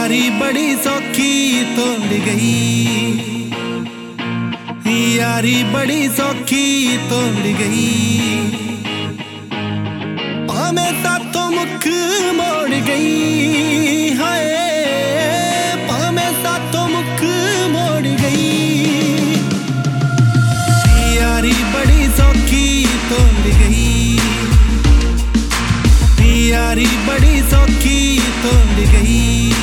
यारी बड़ी सौखी तोड़ गई, यारी बड़ी सौखी तोड़ गई। भावें साथों मुख मोड़ गई, हाय भावें साथों मुख मोड़ गई। यारी बड़ी सौखी तोड़ गई, यारी बड़ी सौखी तोड़ गई।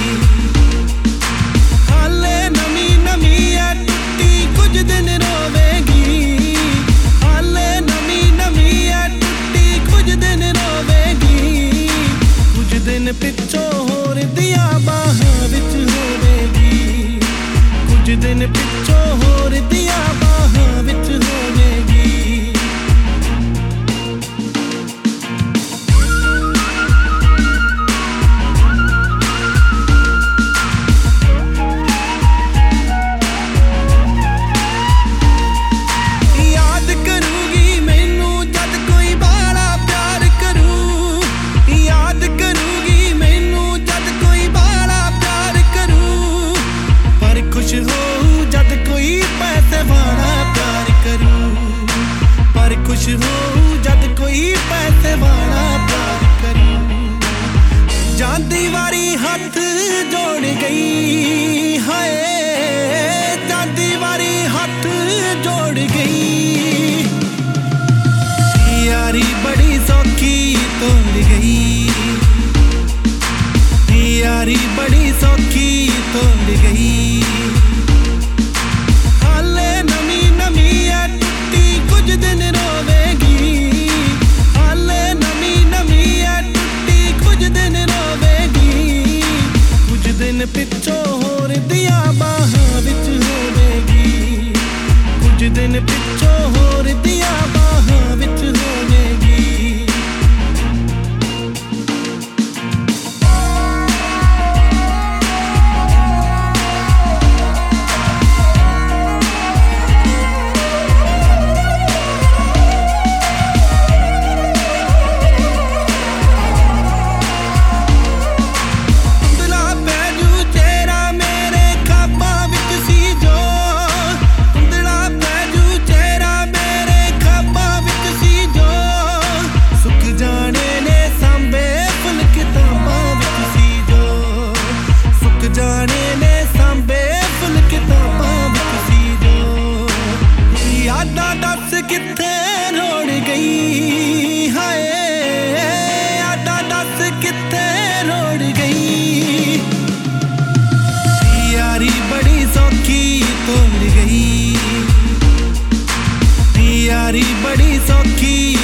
हाले नमी नमी है टुट्टी कुछ दिन रोवेगी, हाले नमी नमी है टुट्टी कुछ दिन रोवेगी। कुछ दिन पिछों होर दिया बाहां विच होवेगी, कुछ दिन पिछों होर दिया बाहां विच होवेगी। खुश हो जद कोई पैसे वाला प्यार करूं। जांदी वारी हाथ जोड़ गई, हाय जांदी वारी हाथ जोड़ गई। यारी बड़ी सौखी तोड़ गई, यारी बड़ी सौखी तोड़ गई। हाले नमी नमी है टुट्टी कुछ दिन रोवेगी, हाले नमी नमी है टुट्टी कुछ दिन रोवेगी। कुछ दिन पिछों होर दिया बाहां विच होवेगी, कुछ दिन पिछों होर दिया बाहां विच होवेगी। जाने ने सांबे फुल किताबां विच सी जो। यादां दस कित्थे रोड़ गई, हाय यादां दस कित्थे रोड़ गई। यारी बड़ी सौखी तोड़ गई, यारी बड़ी सौखी